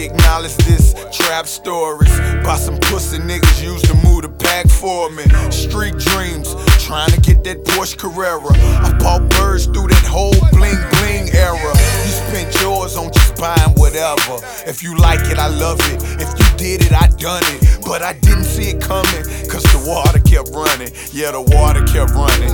acknowledge this. Trap stories by some pussy niggas used to move the pack for me. Street dreams, trying to get that Porsche Carrera. I bought birds through that whole bling bling era. You spent yours on just buying whatever. If you like it, I love it. If you did it, I done it. But I didn't see it coming, cause the water kept running. Yeah, the water kept running.